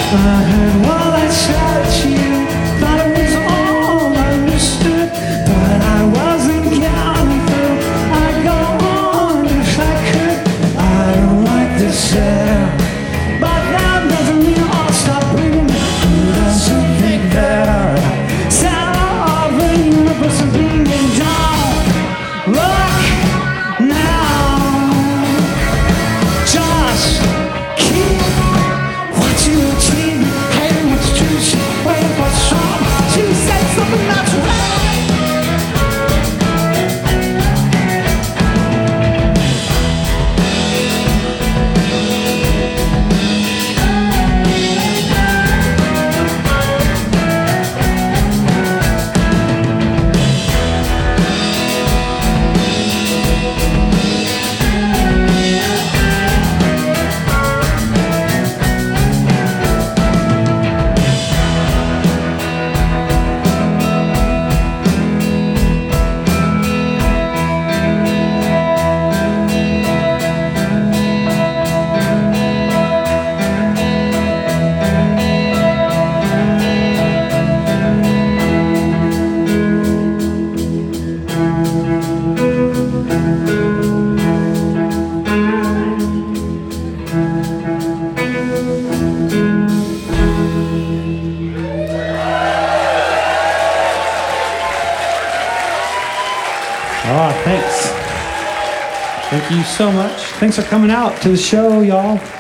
I heard while I shot you, thought it was all understood, but I wasn't counting through. I'd go on if I could. I don't like this setup, but that doesn't mean I'll stop breathing. Who doesn't think that our center of the universe is being down? Look now, just keep what you achieve, hating what's true, she waiting for strong. She said something that's right. Oh, thanks. Thank you so much. Thanks for coming out to the show, y'all.